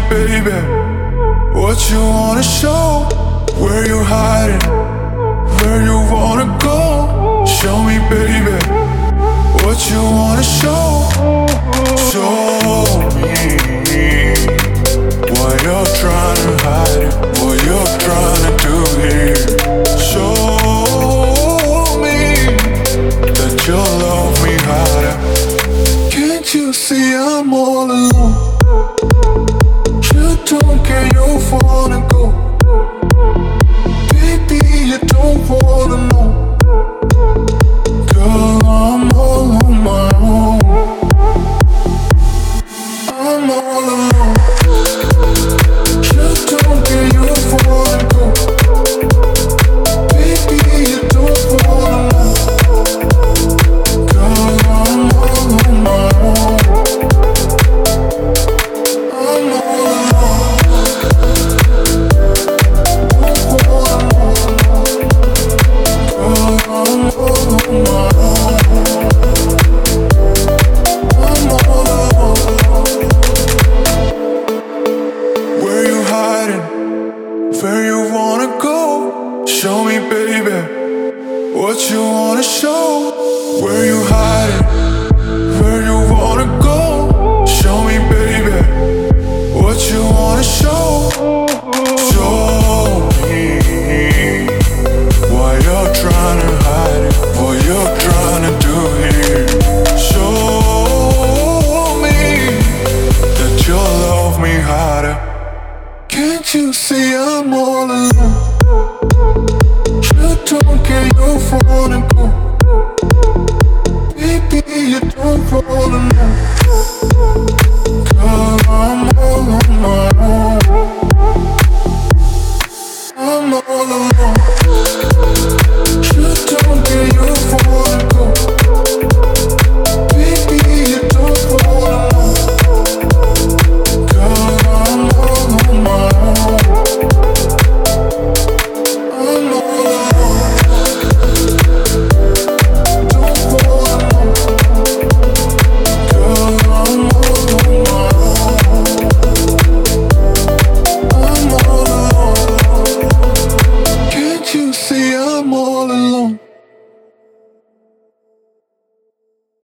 baby, what you wanna show. Where you hiding, where you wanna go. Show me, baby, what you wanna show. Show me why you're trying to hide it, what you're trying to do here. Show me that you love me harder. Can't you see I'm all alone? You don't care, you fall